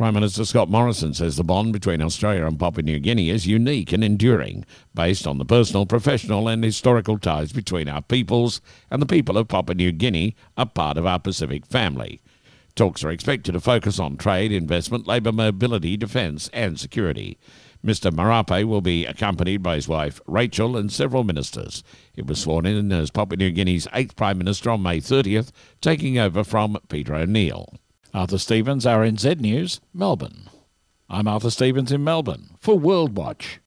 Prime Minister Scott Morrison says the bond between Australia and Papua New Guinea is unique and enduring, based on the personal, professional and historical ties between our peoples, and the people of Papua New Guinea are part of our Pacific family. Talks are expected to focus on trade, investment, labour mobility, defence and security. Mr Marape will be accompanied by his wife Rachel and several ministers. He was sworn in as Papua New Guinea's 8th Prime Minister on May 30th, taking over from Peter O'Neill. Arthur Stevens, RNZ News, Melbourne. I'm Arthur Stevens in Melbourne for World Watch.